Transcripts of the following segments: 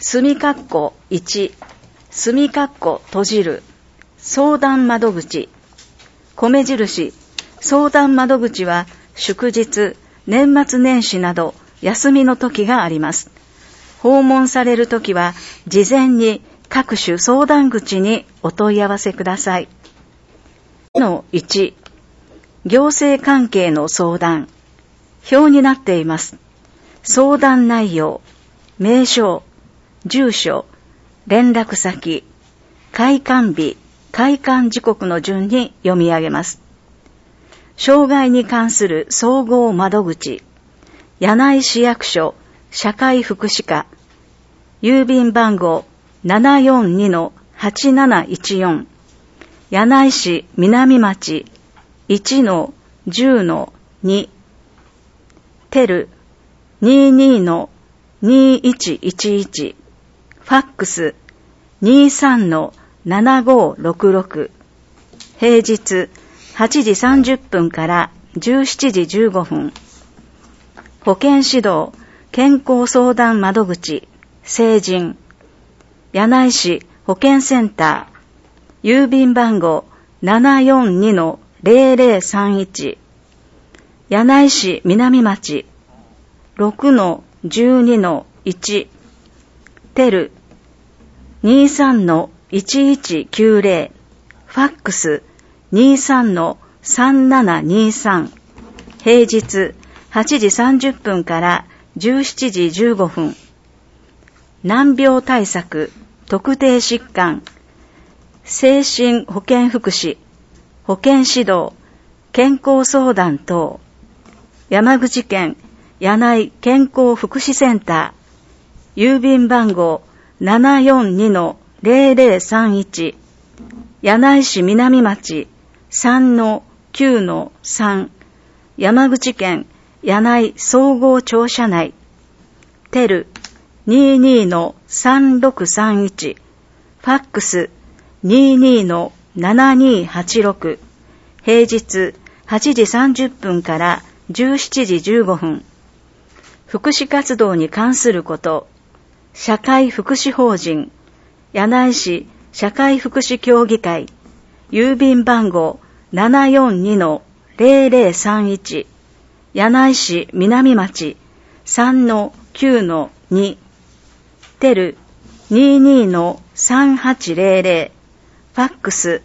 墨括弧1、墨括弧閉じる、相談窓口、米印、相談窓口は祝日、年末年始など休みの時があります。訪問されるときは事前に各種相談口にお問い合わせください。の1、行政関係の相談、表になっています。相談内容、名称、住所、連絡先、開館日、開館時刻の順に読み上げます。障害に関する総合窓口、柳井市役所社会福祉課、郵便番号 742-8714、柳井市南町 1-10-2、テル 22-2111、ファックス 23-7566、平日8時30分から17時15分。保健指導、健康相談窓口、成人、柳井市保健センター、郵便番号 742-0031、柳井市南町 6-12-1、テル 23-1190、ファックス 23-3723、平日8時30分から17時15分。難病対策、特定疾患、精神保健福祉、保健指導、健康相談等、山口県柳井健康福祉センター、郵便番号 742-0031、柳井市南町 3-9-3、山口県柳井総合庁舎内、テル 22-3631、ファックス 22-7286、平日8時30分から17時15分。福祉活動に関すること、社会福祉法人、柳井市社会福祉協議会、郵便番号 742-0031、柳井市南町 3-9-2、テル 22-3800、ファックス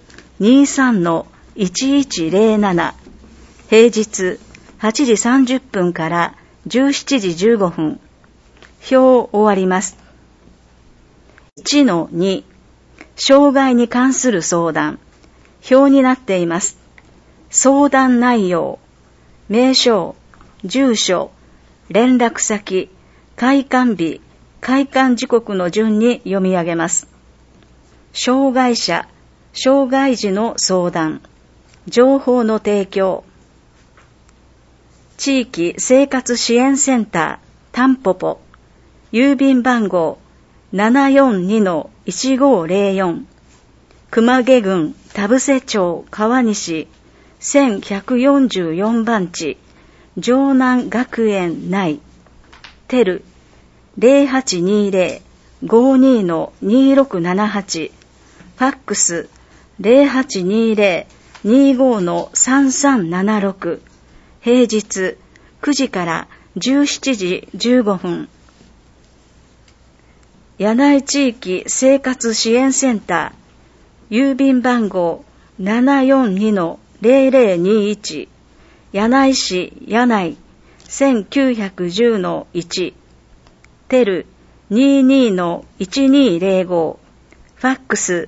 23-1107、平日8時30分から17時15分。表終わります。1-2、障害に関する相談。表になっています。相談内容、名称、住所、連絡先、開館日、開館時刻の順に読み上げます。障害者、障害児の相談、情報の提供、地域生活支援センター、タンポポ、郵便番号 742-1504、熊毛郡田伏町川西1144番地、城南学園内、テル 0820-52-2678、ファックス 0820-25-3376、平日9時から17時15分。柳井地域生活支援センター、郵便番号 742-0021、柳井市柳井 1910-1、テル 22-1205、ファックス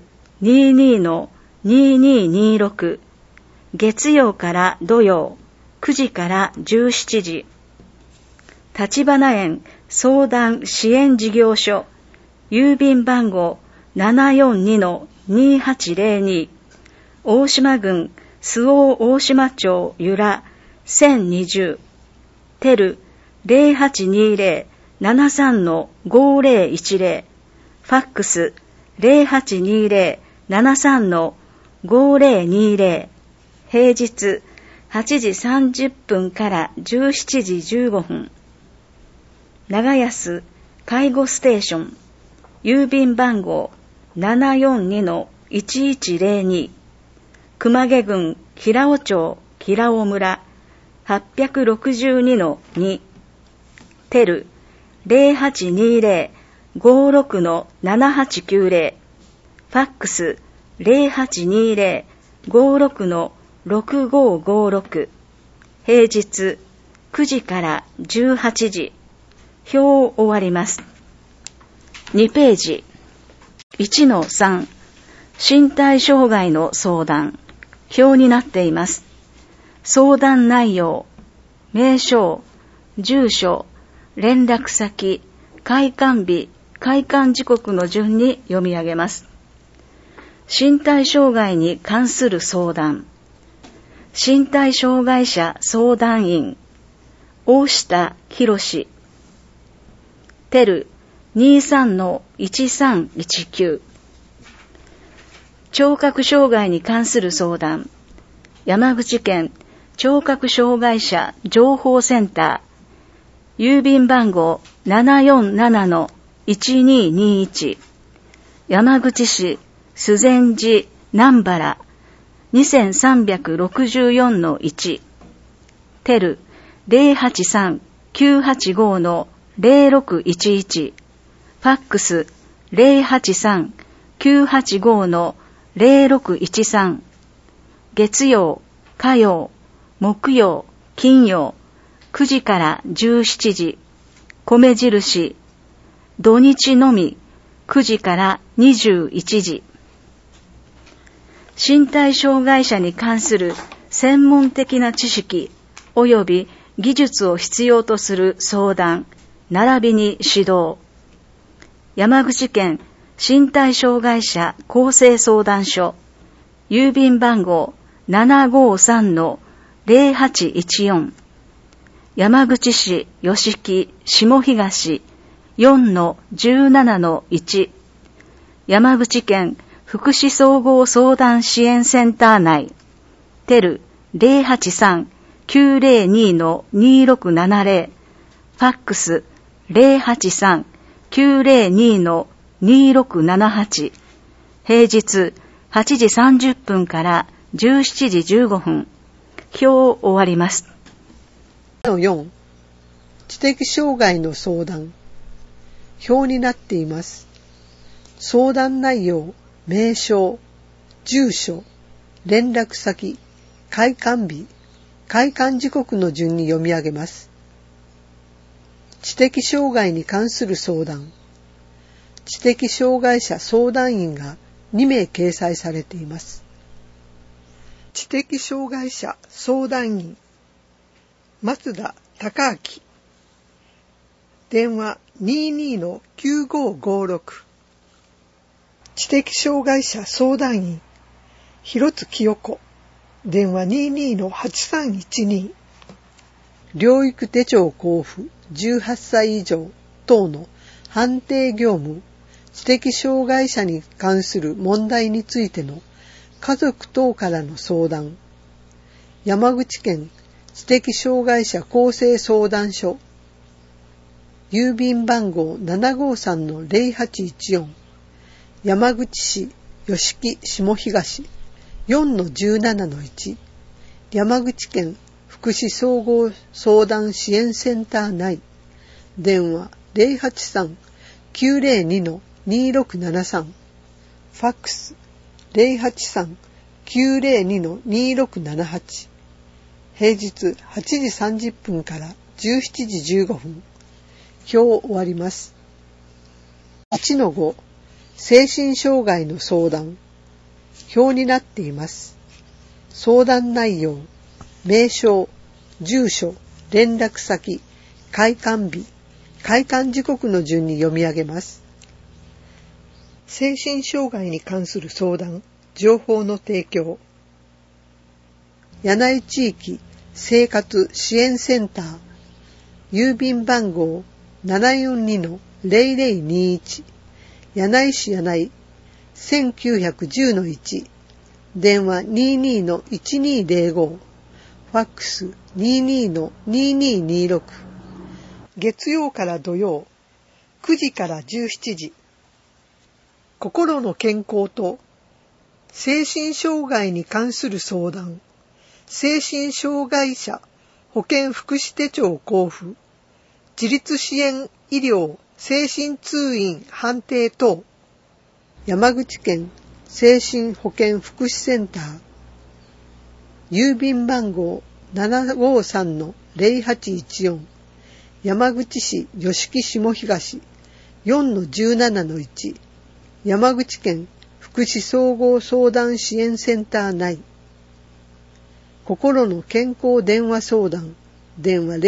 22-2226、月曜から土曜9時から17時。立花園相談支援事業所、郵便番号 742-2802、大島郡周防大島町由良1020、テル 0820-73-5010、ファックス 0820-73-5020、平日8時30分から17時15分。長安介護ステーション、 郵便番号 742-1102 熊毛郡平尾町平尾村 862-2 テル 0820-56-7890 ファックス 0820-56-6556 平日9時から18時表を終わります。2ページ 1-3 身体障害の相談表になっています。相談内容、名称、住所、連絡先、開館日、開館時刻の順に読み上げます。身体障害に関する相談。身体障害者相談員、大下博テル 23-1319 聴覚障害に関する相談。山口県聴覚障害者情報センター郵便番号 747-1221 山口市修善寺南原 2364-1 テル 083-985-0611 ファックス 083-985-0613 月曜、火曜、木曜、金曜9時から17時米印土日のみ9時から21時身体障害者に関する専門的な知識及び技術を必要とする相談並びに指導。山口県身体障害者更生相談所郵便番号 753-0814 山口市吉木下東 4-17-1 山口県福祉総合相談支援センター内テル 083-902-2670 ファックス 083-902-2678 平日8時30分から17時15分表を終わります。 4. 知的障害の相談表になっています。相談内容、名称、住所、連絡先、開館日、開館時刻の順に読み上げます。知的障害に関する相談。知的障害者相談員が2名掲載されています。知的障害者相談員松田孝明電話 22-9556 知的障害者相談員広津清子電話 22-8312 療育手帳交付18歳以上等の判定業務知的障害者に関する問題についての家族等からの相談。山口県知的障害者更生相談所郵便番号 753-0814 山口市吉木下東 4-17-1 山口県福祉総合相談支援センター内電話 083-902-2673 ファックス 083-902-2678 平日8時30分から17時15分表を終わります。1-5 精神障害の相談表になっています。相談内容、名称、住所、連絡先、開館日、開館時刻の順に読み上げます。精神障害に関する相談、情報の提供。柳井地域生活支援センター、郵便番号 742-0021 柳井市柳井 1910-1 電話 22-1205 ファックス 22-2226 月曜から土曜9時から17時心の健康と精神障害に関する相談、精神障害者保健福祉手帳交付、自立支援医療精神通院判定等、山口県精神保健福祉センター、郵便番号 753-0814、山口市吉木下東 4-17-1、山口県福祉総合相談支援センター内、心の健康電話相談、電話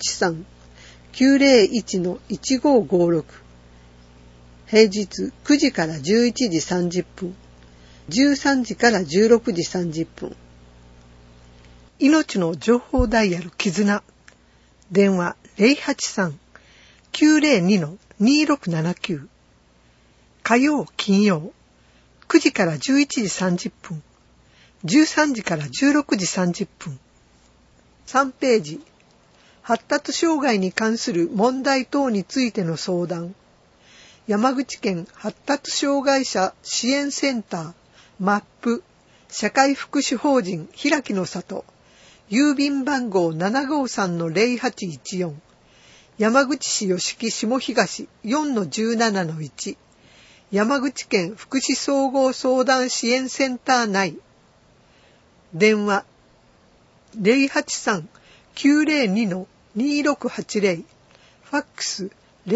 083-901-1556、平日9時から11時30分、13時から16時30分。命の情報ダイヤル絆、電話 083-902-2679、火曜金曜9時から11時30分、13時から16時30分。3ページ、発達障害に関する問題等についての相談、山口県発達障害者支援センター、マップ、社会福祉法人開きの里、郵便番号 753-0814、山口市吉木下東 4-17-1、山口県福祉総合相談支援センター内、電話 083-902-2680、ファックス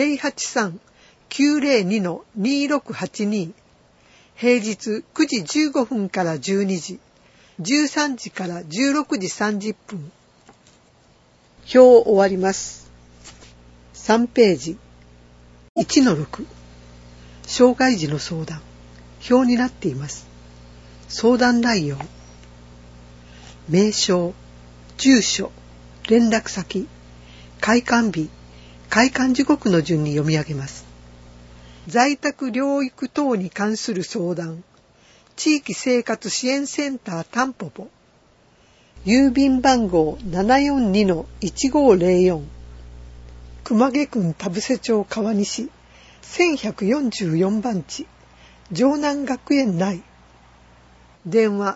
083-902-2682、平日9時15分から12時、13時から16時30分。表終わります。3ページ。1-6、障害児の相談。表になっています。相談内容。名称、住所、連絡先、開館日、開館時刻の順に読み上げます。在宅療育等に関する相談、地域生活支援センターたんぽぽ、郵便番号 742-1504、熊毛郡田伏町川西1144番地、城南学園内、電話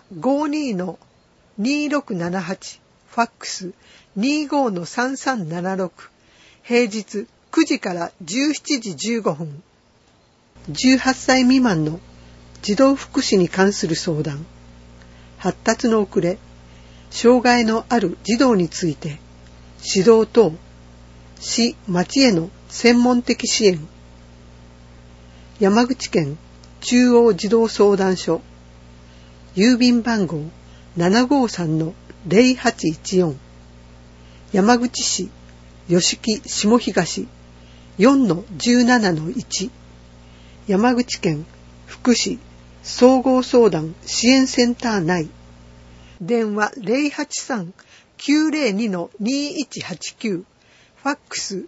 52-2678、ファックス 25-3376、平日9時から17時15分。18歳未満の児童福祉に関する相談、発達の遅れ、障害のある児童について、指導等、市・町への専門的支援。山口県中央児童相談所、郵便番号 753-0814、山口市吉木下東 4-17-1、山口県福祉総合相談支援センター内、電話 083-902-2189、ファックス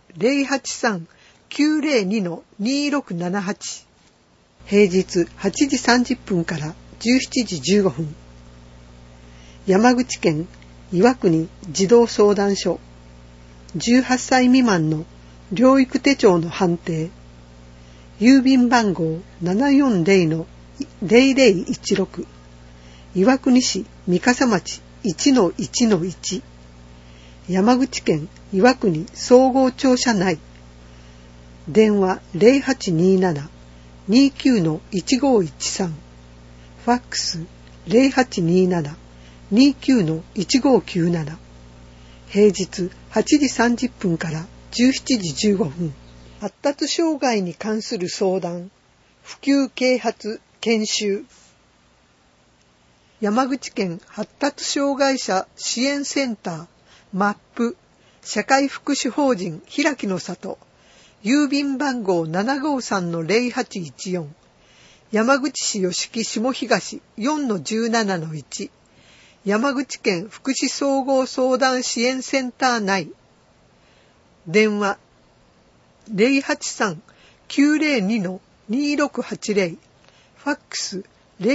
083-902-2678、平日8時30分から17時15分。山口県岩国児童相談所、18歳未満の療育手帳の判定、郵便番号 740-0016、岩国市三笠町 1-1-1、山口県岩国総合庁舎内、電話 0827-29-1513、ファックス 0827-29-1597、平日8時30分から17時15分。発達障害に関する相談、普及啓発研修。山口県発達障害者支援センター、マップ、社会福祉法人開きの里、郵便番号 753-0814、山口市吉木下東 4-17-1、山口県福祉総合相談支援センター内、電話 083-902-2680、ファックス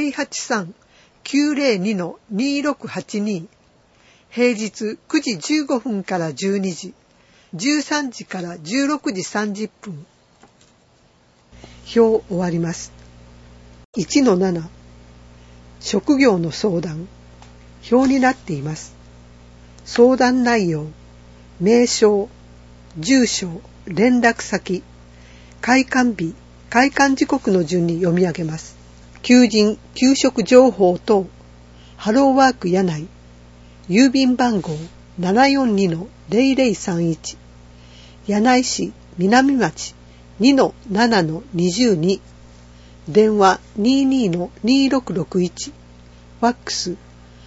083-902-2682、平日9時15分から12時、13時から16時30分。表終わります。 1-7 職業の相談表になっています。相談内容、名称、住所、連絡先、開館日、開館時刻の順に読み上げます。求人・求職情報等、ハローワーク柳井、郵便番号 742-0031、柳井市南町 2-7-22、電話 22-2661、ファックス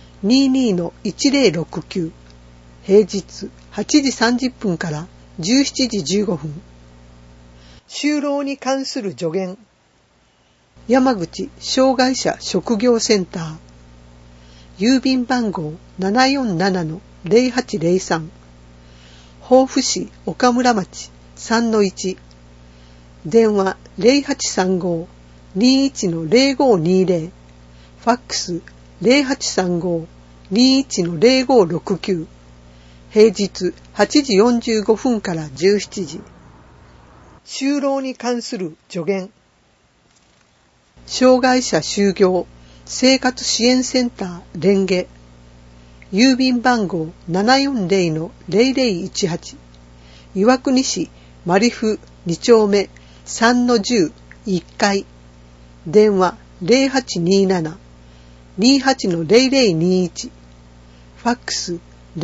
22-1069、平日8時30分から17時15分。就労に関する助言。山口障害者職業センター。郵便番号 747-0803。防府市岡村町 3-1。電話 0835-21-0520。ファックス 0835-21-0569。平日8時45分から17時。就労に関する助言。障害者就業生活支援センター連携。郵便番号 740-0018。岩国市マリフ2丁目 3-10-1 階。電話 0827-28-0021。ファックス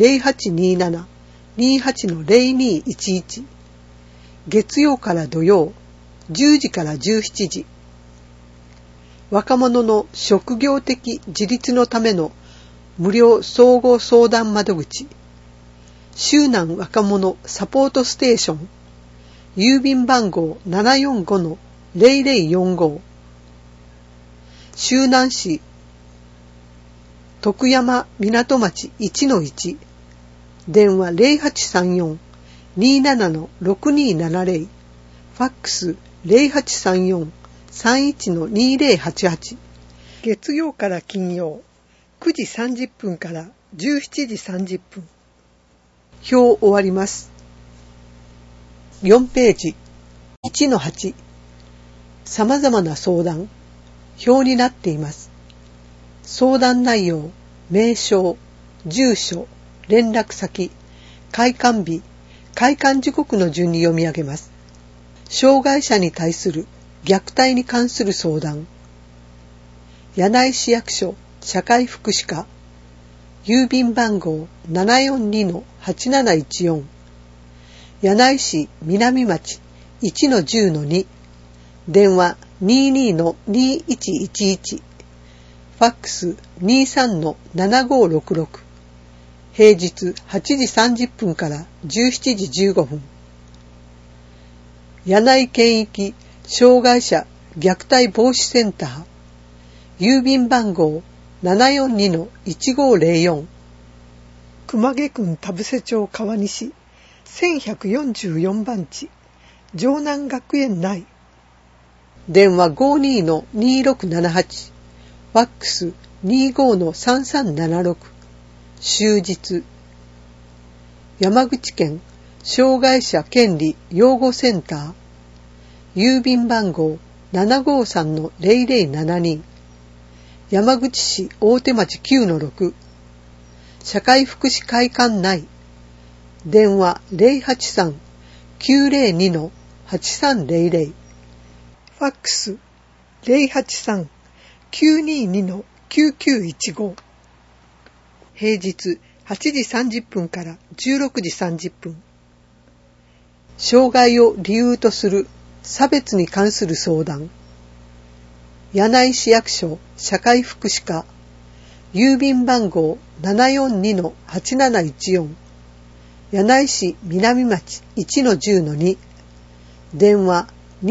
0827-28-0211。月曜から土曜10時から17時。若者の職業的自立のための無料総合相談窓口。周南若者サポートステーション。郵便番号 745-0045。周南市徳山港町 1-1。電話 0834-27-6270。ファックス 0834-31-2088。月曜から金曜9時30分から17時30分。表終わります。4ページ 1-8 様々な相談表になっています。相談内容、名称、住所、連絡先、開館日、開館時刻の順に読み上げます。障害者に対する虐待に関する相談。柳井市役所社会福祉課。郵便番号 742-8714。柳井市南町 1-10-2。電話 22-2111。ファックス 23-7566。平日8時30分から17時15分。柳井県域障害者虐待防止センター。郵便番号 742-1504。熊毛郡田伏町川西1144番地城南学園内。電話 52-2678。ファックス 25-3376。終日。山口県障害者権利養護センター。郵便番号 753-0072。山口市大手町 9-6。社会福祉会館内。電話 083-902-8300。ファックス 083-922-9915。平日8時30分から16時30分。障害を理由とする差別に関する相談。柳井市役所社会福祉課。郵便番号 742-8714。柳井市南町 1-10-2。電話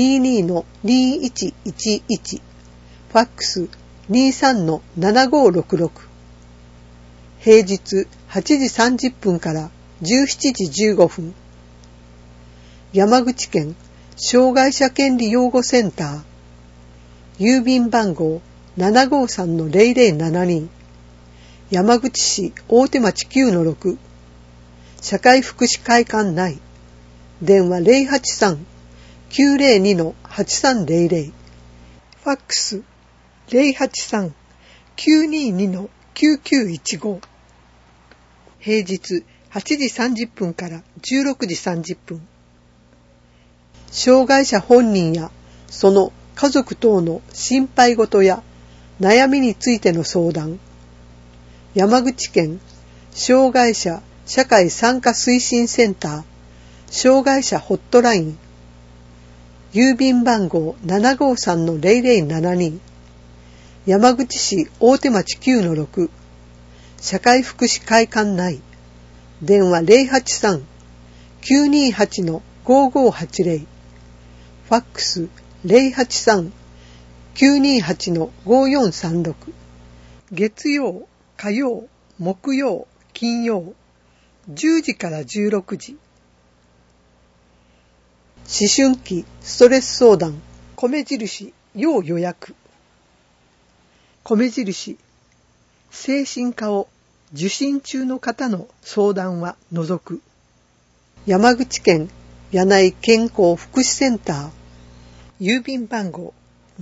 22-2111。ファックス 23-7566。平日8時30分から17時15分。山口県障害者権利養護センター。郵便番号 753-0072。山口市大手町 9-6。社会福祉会館内。電話 083-902-8300。ファックス 083-922-9915。平日8時30分から16時30分。障害者本人やその家族等の心配事や悩みについての相談。山口県障害者社会参加推進センター障害者ホットライン。郵便番号 753-0072。山口市大手町 9-6。社会福祉会館内。電話 083-928-5580。ファックス 083-928-5436。月曜、火曜、木曜、金曜、10時から16時。思春期ストレス相談、米印、要予約。米印、精神科を受診中の方の相談は除く。山口県柳井健康福祉センター。郵便番号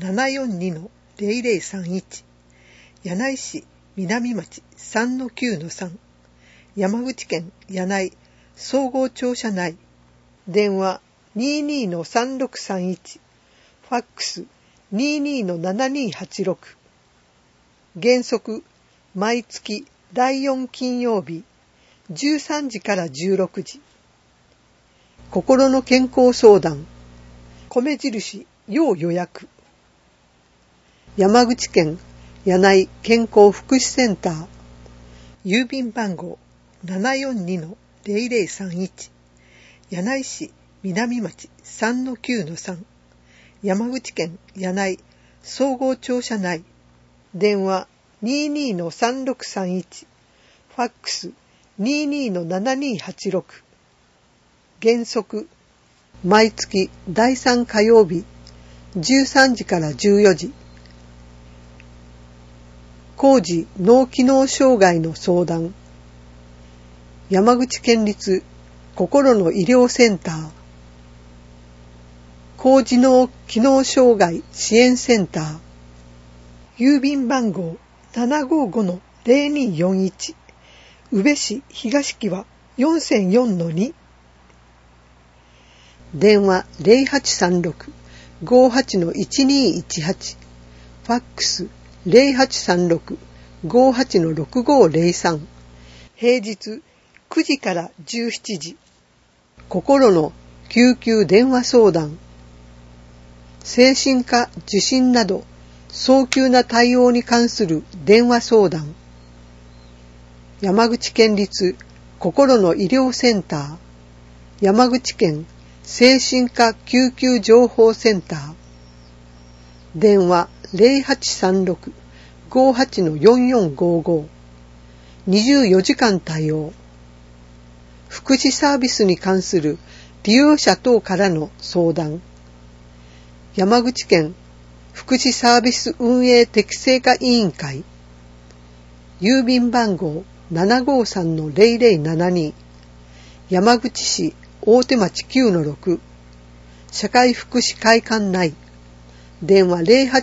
742-0031。柳井市南町 3-9-3。山口県柳井総合庁舎内。電話 22-3631。ファックス 22-7286。原則毎月第4金曜日13時から16時。心の健康相談、米印、要予約。山口県柳井健康福祉センター。郵便番号 742-0031。柳井市南町 3-9-3。山口県柳井総合庁舎内。電話 22-3631。ファックス 22-7286。原則毎月第3火曜日13時から14時。高次脳機能障害の相談。山口県立心の医療センター。高次脳機能障害支援センター。郵便番号 755-0241。宇部市東木は 4004-2。電話 0836-58-1218。ファックス 0836-58-6503。平日9時から17時。心の救急電話相談。精神科受診など早急な対応に関する電話相談。山口県立心の医療センター。山口県精神科救急情報センター。電話 0836-58-4455。24時間対応。福祉サービスに関する利用者等からの相談。山口県福祉サービス運営適正化委員会。郵便番号 753-0072。山口市大手町 9-6。社会福祉会館内。電話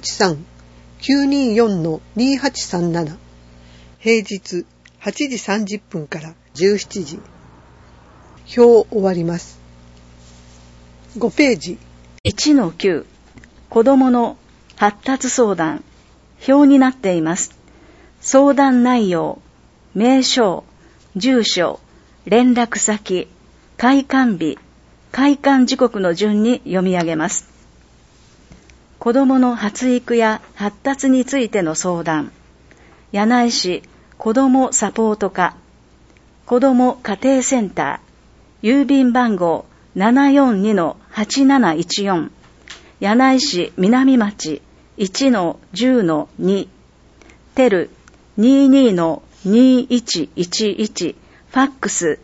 083-924-2837。平日8時30分から17時。表終わります。5ページ。 1-9 子どもの発達相談。表になっています。相談内容、名称、住所、連絡先、開館日、開館時刻の順に読み上げます。子どもの発育や発達についての相談。柳井市子どもサポート課、子ども家庭センター、郵便番号 742-8714。柳井市南町 1-10-2。テル 22-2111。ファックス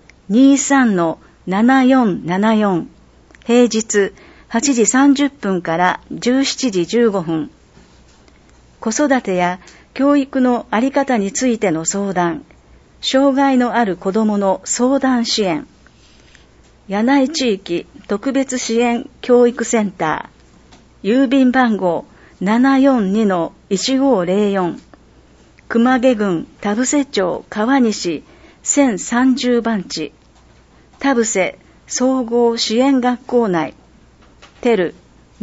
23-7474。平日8時30分から17時15分。子育てや教育のあり方についての相談。障害のある子どもの相談支援。柳井地域特別支援教育センター。郵便番号 742-1504 熊毛郡田伏町川西1030番地田伏総合支援学校内テル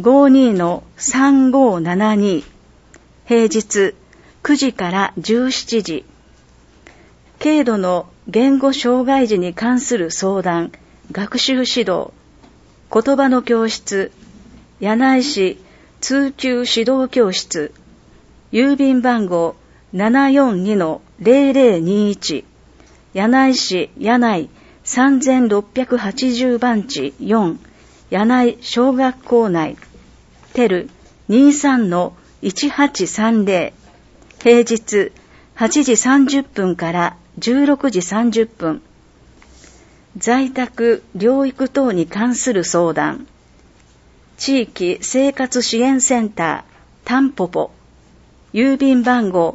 52-3572 平日9時から17時軽度の言語障害児に関する相談、学習指導、言葉の教室、柳井市通級指導教室、郵便番号 742-0021 柳井市柳井3680番地4柳井小学校内テル 23-1830 平日8時30分から16時30分在宅療育等に関する相談地域生活支援センタータンポポ郵便番号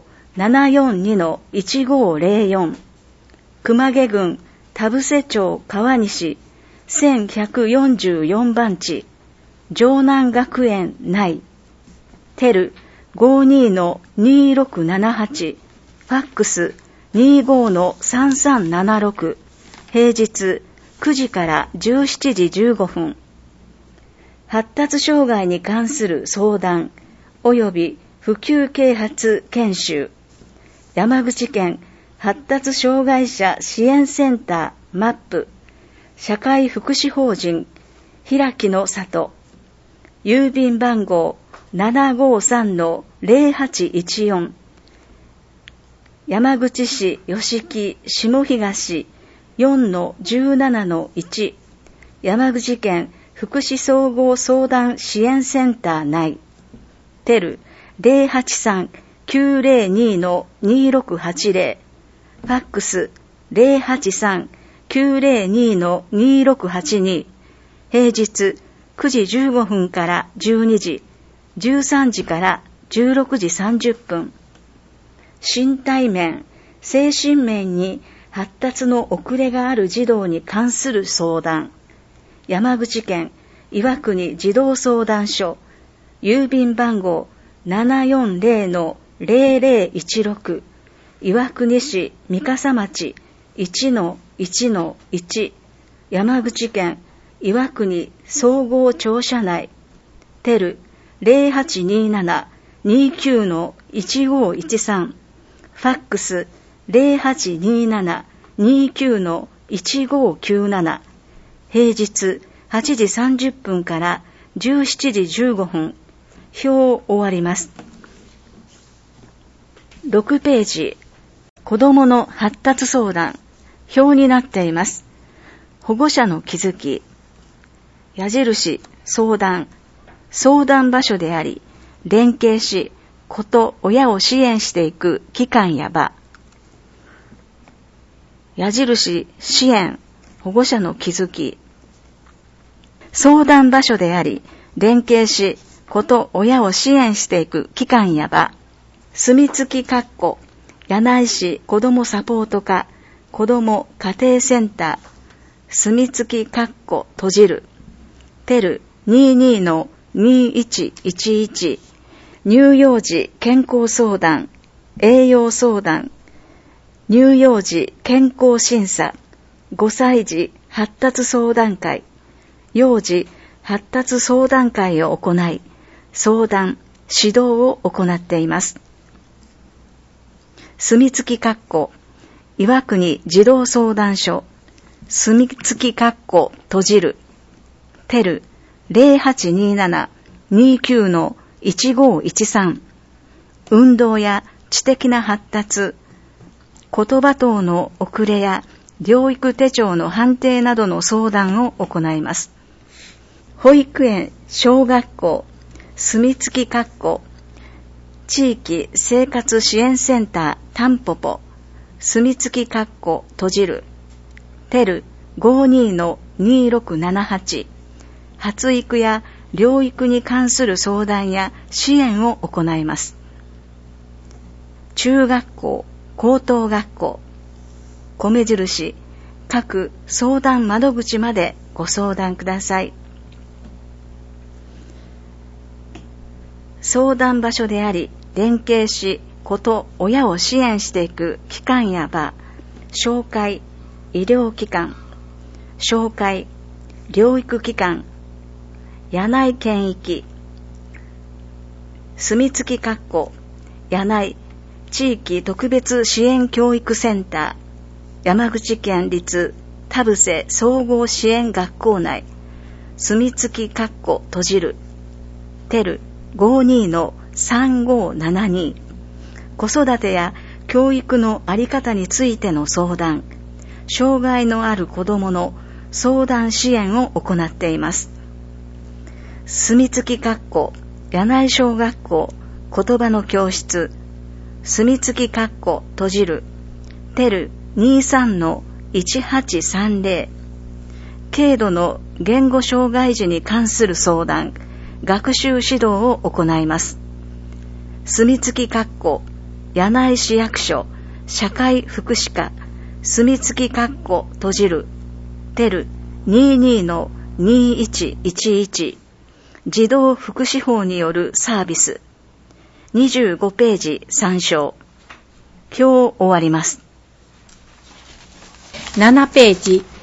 742-1504 熊毛郡田伏町川西1144番地城南学園内テル 52-2678 ファックス 25-3376 平日9時から17時15分発達障害に関する相談及び普及啓発研修山口県発達障害者支援センターマップ社会福祉法人開きの里郵便番号 753-0814 山口市吉木下東 4-17-1 山口県福祉総合相談支援センター内テル 083-902-2680 ファックス 083-902-2682 平日9時15分から12時13時から16時30分身体面、精神面に発達の遅れがある児童に関する相談山口県岩国児童相談所郵便番号 740-0016 岩国市三笠町 1-1-1 山口県岩国総合庁舎内テル 0827-29-1513 ファックス 0827-29-1597 平日8時30分から17時15分表終わります。6ページ子どもの発達相談表になっています。保護者の気づき矢印相談場所であり連携し子と親を支援していく機関や場矢印支援保護者の気づき相談場所であり連携し子と親を支援していく機関や場住み付き柳井市子どもサポート課子ども家庭センター住み付き閉じるテル 22-2111 乳幼児健康相談栄養相談乳幼児健康審査5歳児発達相談会幼児発達相談会を行い相談指導を行っています。住み付き岩国児童相談所住み付き閉じるテル 0827-29-1513 運動や知的な発達言葉等の遅れや療育手帳の判定などの相談を行います。保育園小学校住み付き地域生活支援センタータンポポ住み付き閉じるテル 52-2678 発育や療育に関する相談や支援を行います。中学校高等学校米印各相談窓口までご相談ください。 相談場所であり、連携し、子と親を支援していく機関や場、紹介、医療機関、紹介、療育機関、柳井県域、住みつき柳井地域特別支援教育センター、山口県立田伏総合支援学校内、住みつきテル 52-3572、子育てや教育のあり方についての相談、障害のある子どもの相談支援を行っています。住みつき柳井小学校言葉の教室、住みつきテル 23-1830、軽度の言語障害児に関する相談、学習指導を行います。住みつき柳井市役所社会福祉課、住みつきテル 22-2111、児童福祉法によるサービス。25ページ参照。今日終わります。 7ページ。